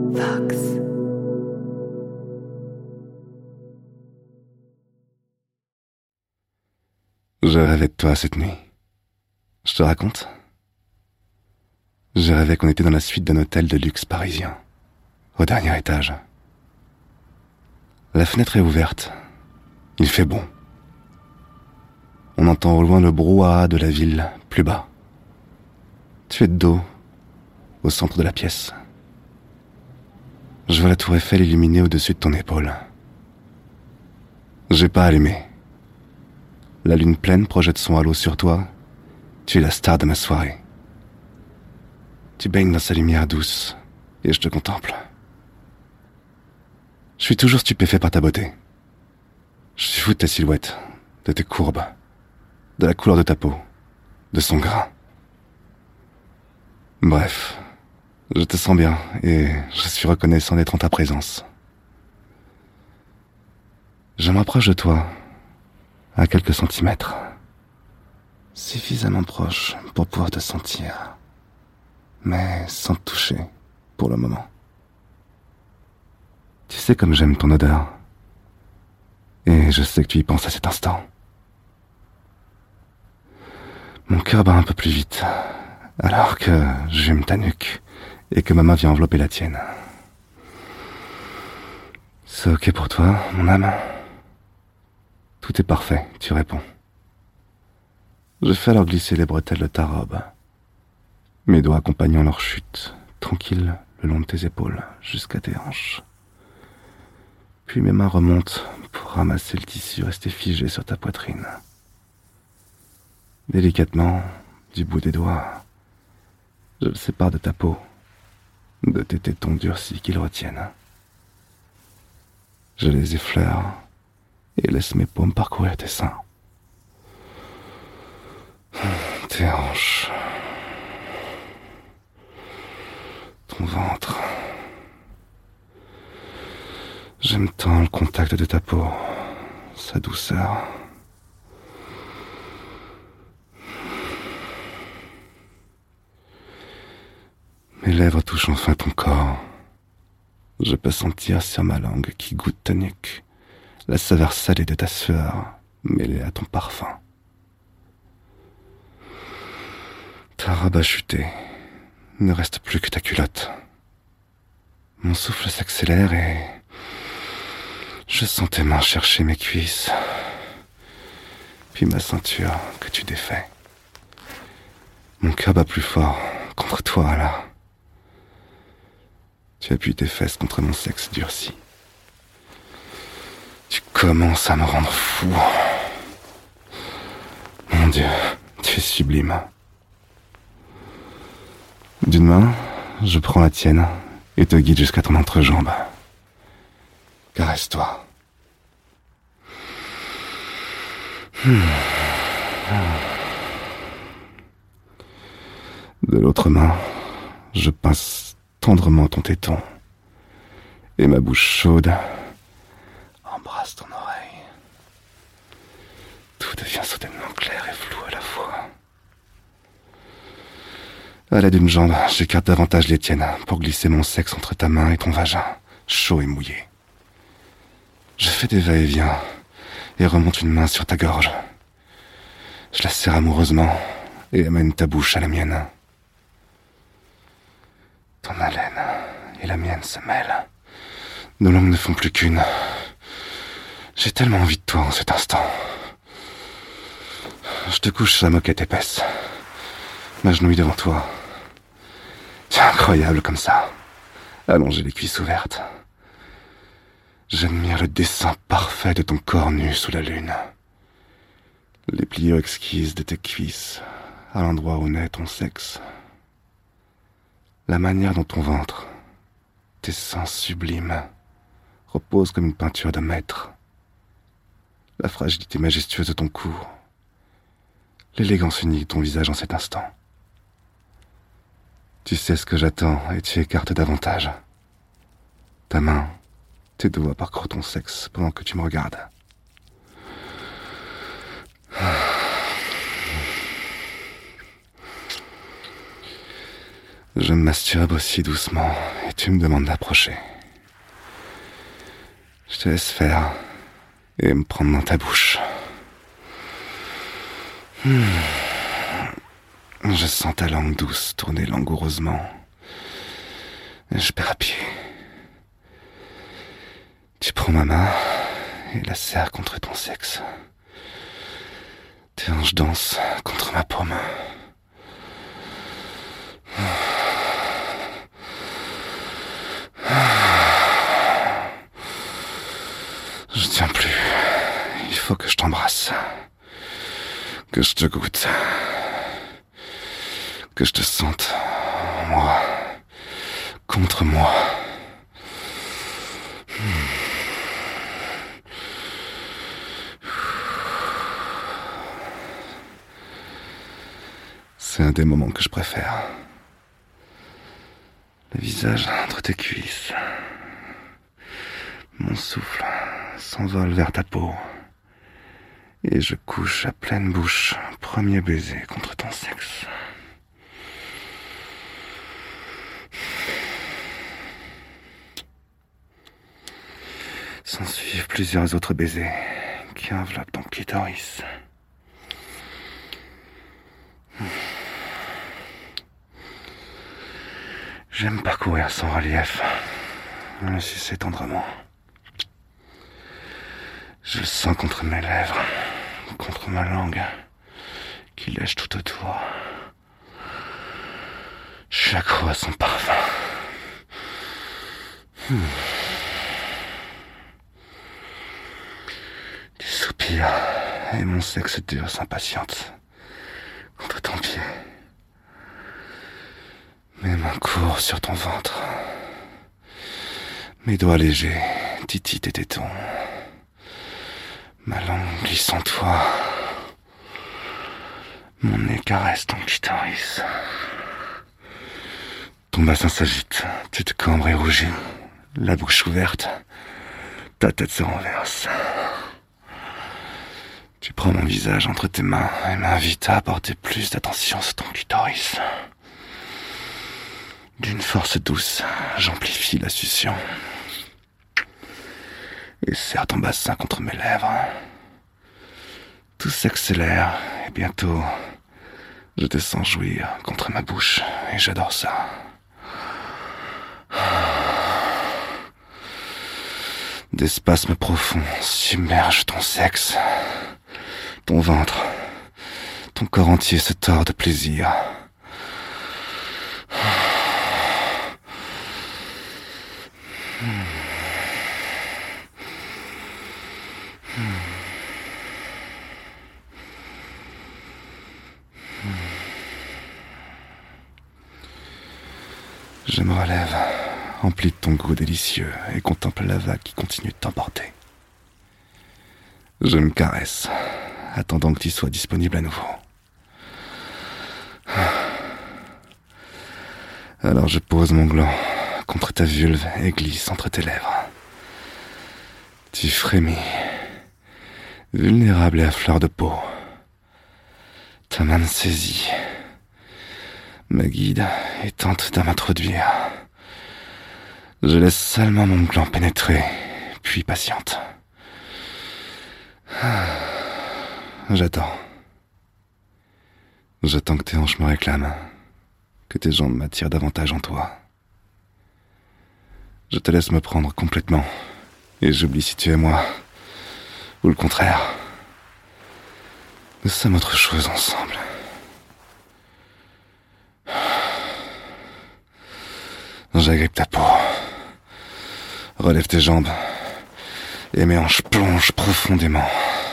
Vox. Je rêvais de toi cette nuit. Je te raconte? Je rêvais qu'on était dans la suite d'un hôtel de luxe parisien, au dernier étage. La fenêtre est ouverte. Il fait bon. On entend au loin le brouhaha de la ville, plus bas. Tu es de dos, au centre de la pièce. Je vois la tour Eiffel illuminée au-dessus de ton épaule. J'ai pas allumé. La lune pleine projette son halo sur toi. Tu es la star de ma soirée. Tu baignes dans sa lumière douce, et je te contemple. Je suis toujours stupéfait par ta beauté. Je suis fou de ta silhouette, de tes courbes, de la couleur de ta peau, de son grain. Bref, je te sens bien, et je suis reconnaissant d'être en ta présence. Je m'approche de toi, à quelques centimètres, suffisamment proche pour pouvoir te sentir, mais sans te toucher, pour le moment. Tu sais comme j'aime ton odeur, et je sais que tu y penses à cet instant. Mon cœur bat un peu plus vite, alors que j'aime ta nuque, et que ma main vient envelopper la tienne. C'est ok pour toi, mon âme? Tout est parfait, tu réponds. Je fais alors glisser les bretelles de ta robe, mes doigts accompagnant leur chute, tranquille le long de tes épaules, jusqu'à tes hanches. Puis mes mains remontent pour ramasser le tissu resté figé sur ta poitrine. Délicatement, du bout des doigts, je le sépare de ta peau, de tes tétons durcis qui le retiennent. Je les effleure et laisse mes paumes parcourir tes seins. Tes hanches. Ton ventre. J'aime tant le contact de ta peau, sa douceur. Mes lèvres touchent enfin ton corps. Je peux sentir sur ma langue qui goûte ta nuque la saveur salée de ta sueur mêlée à ton parfum. Ta robe a chuté. Ne reste plus que ta culotte. Mon souffle s'accélère et je sens tes mains chercher mes cuisses, puis ma ceinture que tu défais. Mon cœur bat plus fort contre toi là. Tu appuies tes fesses contre mon sexe durci. Tu commences à me rendre fou. Mon Dieu, tu es sublime. D'une main, je prends la tienne et te guide jusqu'à ton entrejambe. Caresse-toi. De l'autre main, je pince tendrement ton téton et ma bouche chaude embrasse ton oreille. Tout devient soudainement clair et flou à la fois. À l'aide d'une jambe, j'écarte davantage les tiennes pour glisser mon sexe entre ta main et ton vagin, chaud et mouillé. Je fais des va-et-vient et remonte une main sur ta gorge. Je la serre amoureusement et amène ta bouche à la mienne. Ton haleine et la mienne se mêlent. Nos langues ne font plus qu'une. J'ai tellement envie de toi en cet instant. Je te couche sur la moquette épaisse, m'agenouille devant toi. C'est incroyable comme ça, allonger les cuisses ouvertes. J'admire le dessin parfait de ton corps nu sous la lune. Les pliures exquises de tes cuisses, à l'endroit où naît ton sexe. La manière dont ton ventre, tes seins sublimes, reposent comme une peinture de maître. La fragilité majestueuse de ton cou. L'élégance unique de ton visage en cet instant. Tu sais ce que j'attends et tu écartes davantage. Ta main, tes doigts parcourent ton sexe pendant que tu me regardes. Je me masturbe aussi doucement et tu me demandes d'approcher. Je te laisse faire et me prendre dans ta bouche. Je sens ta langue douce tourner langoureusement. Et je perds pied. Tu prends ma main et la serres contre ton sexe. Tes hanches dansent contre ma paume. Je tiens plus. Il faut que je t'embrasse. Que je te goûte. Que je te sente, moi, contre moi. C'est un des moments que je préfère. Le visage entre tes cuisses. Mon souffle s'envole vers ta peau. Et je couche à pleine bouche, premier baiser contre ton sexe. S'ensuivent plusieurs autres baisers qui enveloppent ton clitoris. J'aime parcourir son relief, le sucer tendrement. Je le sens contre mes lèvres, contre ma langue, qui lèche tout autour. Je suis accro à son parfum. Tu soupires et mon sexe dur s'impatiente contre ton pied. Mes mains courent sur ton ventre. Mes doigts légers titillent tes tétons. Ma langue glisse en toi. Mon nez caresse ton clitoris. Ton bassin s'agite, tu te cambres et rougis, la bouche ouverte, ta tête se renverse. Tu prends mon visage entre tes mains et m'invites à apporter plus d'attention sur ton clitoris. D'une force douce, j'amplifie la succion et serre ton bassin contre mes lèvres. Tout s'accélère et bientôt, je te sens jouir contre ma bouche et j'adore ça. Des spasmes profonds submergent ton sexe, ton ventre, ton corps entier se tord de plaisir. Je me relève, empli de ton goût délicieux, et contemple la vague qui continue de t'emporter. Je me caresse, attendant que tu sois disponible à nouveau. Alors je pose mon gland contre ta vulve et glisse entre tes lèvres. Tu frémis, vulnérable et à fleur de peau. Ta main me saisit, me guide et tente de m'introduire. Je laisse seulement mon gland pénétrer, puis patiente. J'attends. J'attends que tes hanches me réclament, que tes jambes m'attirent davantage en toi. Je te laisse me prendre complètement, et j'oublie si tu es moi, ou le contraire. Nous sommes autre chose ensemble. J'agrippe ta peau, relève tes jambes, et mes hanches plongent profondément.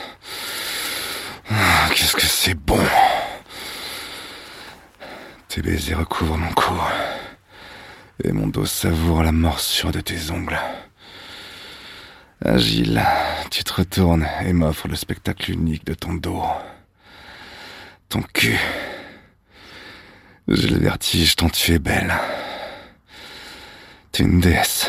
Qu'est-ce que c'est bon! Tes baisers recouvrent mon cou, et mon dos savoure la morsure de tes ongles. Agile, tu te retournes et m'offres le spectacle unique de ton dos. Ton cul. J'ai le vertige tant tu es belle. Tu es une déesse.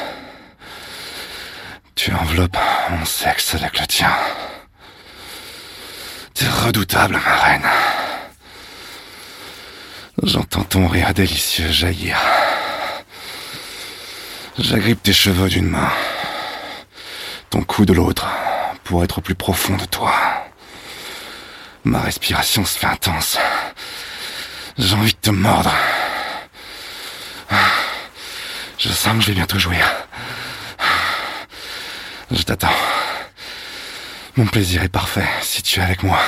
Tu enveloppes mon sexe avec le tien. T'es redoutable, ma reine. J'entends ton rire délicieux jaillir. J'agrippe tes cheveux d'une main, ton cou de l'autre, pour être au plus profond de toi. Ma respiration se fait intense. J'ai envie de te mordre. Je sens que je vais bientôt jouir. Je t'attends. Mon plaisir est parfait si tu es avec moi.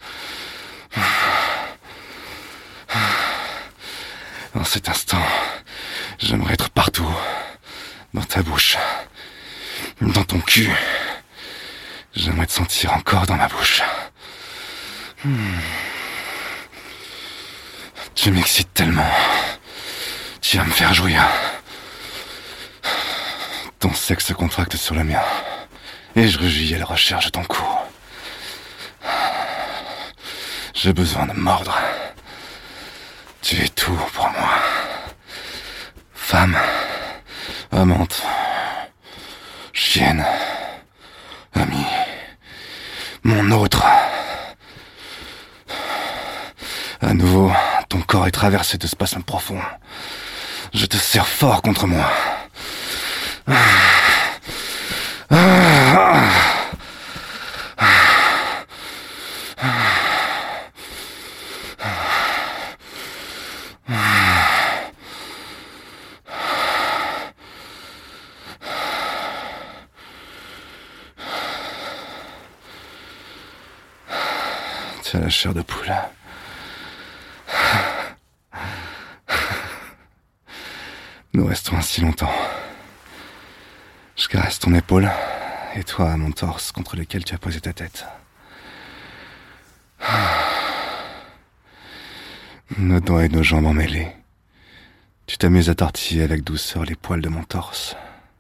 Dans cet instant, j'aimerais être partout. Dans ta bouche. Dans ton cul. J'aimerais te sentir encore dans ma bouche. Tu m'excites tellement. Tu vas me faire jouir. Ton sexe se contracte sur le mien. Et je rugis à la recherche de ton cou. J'ai besoin de mordre. Tu es tout pour moi. Femme, amante, chienne, amie, mon autre. À nouveau, ton corps est traversé de spasmes profonds. Je te serre fort contre moi. Tu as la chair de poule. Nous restons ainsi longtemps. Je caresse ton épaule, et toi mon torse contre lequel tu as posé ta tête. Nos doigts et nos jambes emmêlés. Tu t'amuses à tortiller avec douceur les poils de mon torse.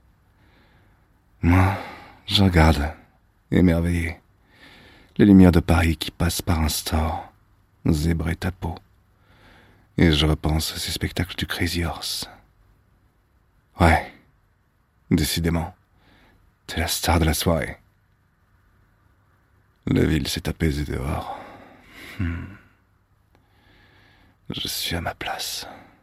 Moi, je regarde, émerveillé, les lumières de Paris qui passent par un store, zébrer ta peau. Et je repense à ces spectacles du Crazy Horse. Ouais, décidément, t'es la star de la soirée. La ville s'est apaisée dehors. Je suis à ma place.